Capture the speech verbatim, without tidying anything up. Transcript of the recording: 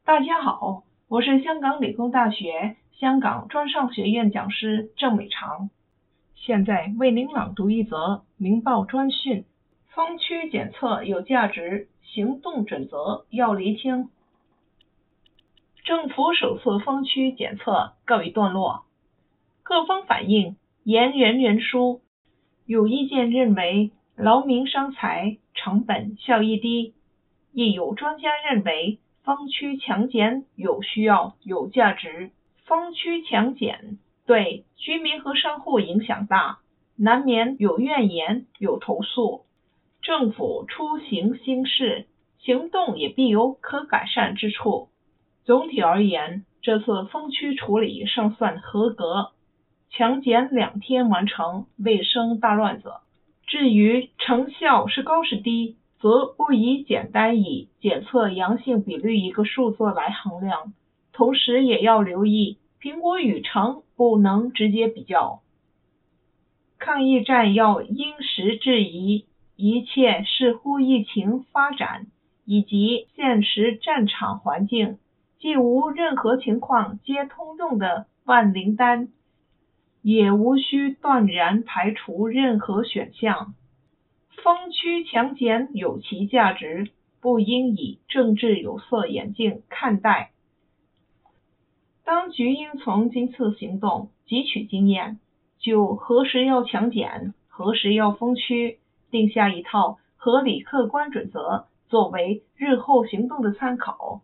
大家好，我是香港理工大学香港专上学院讲师郑美长，现在为您朗读一则明报专讯：封区检测有价值，行动准则要厘清。政府首次封区检测告一段落，各方反映言人人疏，有意见认为劳民伤财，成本效益低，亦有专家认为封区强检有需要有价值。封区强检对居民和商户影响大，难免有怨言有投诉。政府出行兴事，行动也必有可改善之处。总体而言，这次封区处理尚算合格，强检两天完成，未生大乱子。至于成效是高是低，则不宜简单以检测阳性比率一个数字来衡量，同时也要留意苹果与橙不能直接比较。抗疫战要因时制宜，一切视乎疫情发展以及现实战场环境，既无任何情况皆通用的万灵丹，也无需断然排除任何选项。封区强检有其价值，不应以政治有色眼镜看待。当局应从今次行动汲取经验，就何时要强检，何时要封区，定下一套合理客观准则，作为日后行动的参考。